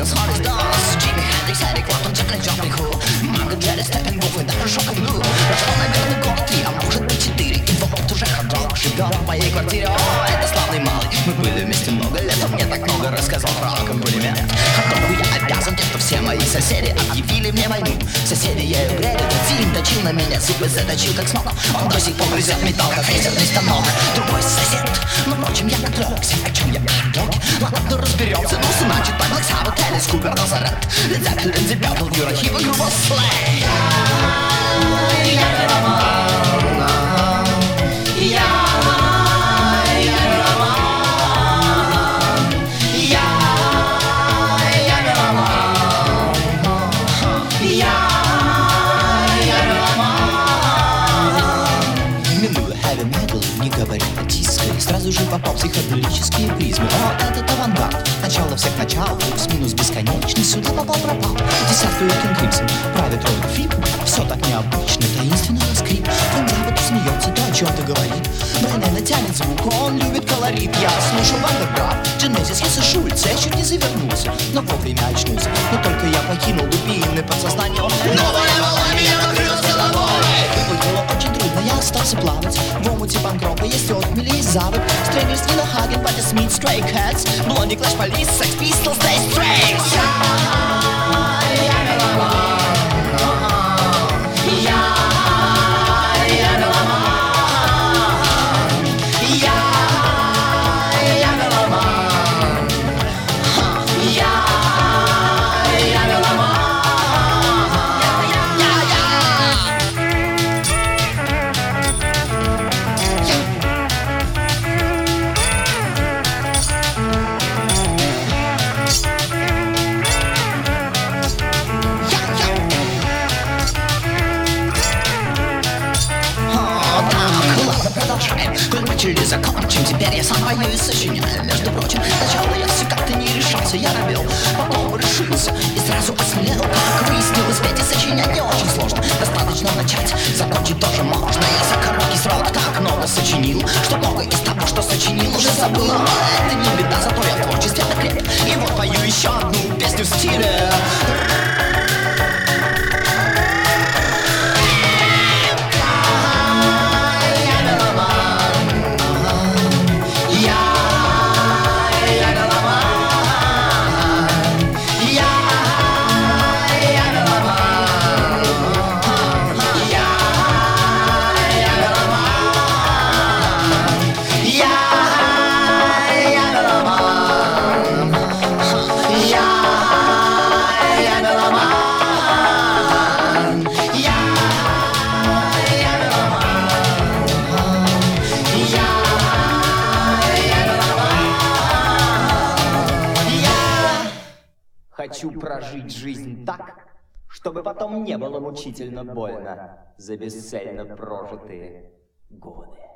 Beatles, Holly Stones, Jimi Hendrix, Eric Clapton, Jack Jumping Who, Margaret Jerry, Steppenwolf и даже Шокоблю. Прошел, наверное, год 3, а может быть 4, и вот уже хард-рок живет в моей квартире. О, это славный малый, мы были вместе много лет, он мне так много рассказал про аккомпанемент. Хот-догу я обязан тем, что все мои соседи объявили мне войну. Соседи ею грели, Зим точил на меня зубы, заточил как смог. Он до сих пор грызет металл, как фрезерный станок. Другой сосед, но впрочем я отвлекся. О чем я отвлек? Ладно, ну разберемся. Ну, значит, так Black Sabbath, Alice Cooper, Nazareth, Led Zeppelin, The Beatles, Eurohip и группа Slay. Не говоря о диско, сразу же попал психоделические призмы. О, этот авангард, начало всех начал, плюс-минус бесконечный, сюда попал-пропал. Десятка King Crimson, правит роль Фип, все так необычно, таинственно на скрип. Он завод смеется, то о чем-то говорит. Брайнена тянет звук, он любит колорит. Я слушал Вандерграф, Genesis, Хесса Шульца, я чуть не завернулся, но вовремя очнулся. Но только я покинул глубины подсознания. Новая волна меня накрыла с головой. Выплыть было очень трудно, я остался плавать в омуте панк-рока, есть отмели и завод. Стрэнгерс, Нина Хаген, Пати Смит, Stray Cats, Blondie, Clash Police, Sex Pistols, Dire Straits. Коль начали закончим, теперь я сам пою и сочиняю. Между прочим, сначала я все как-то не решался, я робел, потом решился и сразу осмелел. Как выяснилось, ведь и сочинять не очень сложно. Достаточно начать, закончить тоже можно. Я за короткий срок так много сочинил, что много из того, что сочинил, уже забыл. Но это не беда, зато я в творчестве окреп. И вот пою еще одну песню в стиле Хочу прожить жизнь так, чтобы потом не было мучительно больно за бесцельно прожитые годы.